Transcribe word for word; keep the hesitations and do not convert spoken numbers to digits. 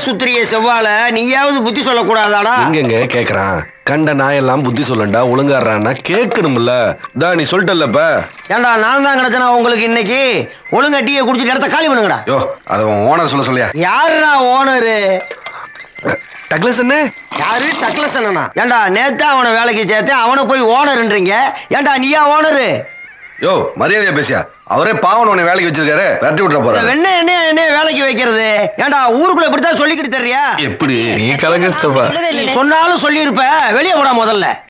சுத்திரிய செவ்வால நீயாவது புத்தி சொல்லக்கூடாதாடா? எங்கெங்க கேக்குறான்? கண்ட நாயெல்லாம் புத்தி சொல்லண்டா ஒழுங்காடுறான்னா கேட்கணும்ல. தான் நீ சொல்லிட்டல்லப்ப. ஏண்டா நான் தான் கிடைச்சனா உங்களுக்கு இன்னைக்கு? ஒழுங்கா டீயை குடிச்சு இடத்த காலி பண்ணுங்கடா. யோ அத ஓனர் சொல்ல சொல்லியா? யாருடா ஓனரு? டக்ளஸ் என்ன? யாரு டக்ளஸ் அண்ணனா? ஏண்டா நேத்தா அவனை வேலைக்கு சேர்த்தேன், அவனை போய் ஓனர்ன்றீங்க. ஏண்டா நீயா ஓனரு? யோ மரியாதையா பேசியா? அவரே பாவன் உன்னை வேலைக்கு வச்சிருக்காரு, விரட்டி விட்டுற போற. வெண்ண என்ன என்ன வேலைக்கு வைக்கிறது? ஏண்டா ஊருக்குள்ள இப்படித்தான் சொல்லிக்கிட்டு தெரியா? எப்படி நீ கலங்கஸ்தப்பா? சொன்னாலும் சொல்லி இருப்ப. வெளியே போடா முதல்ல.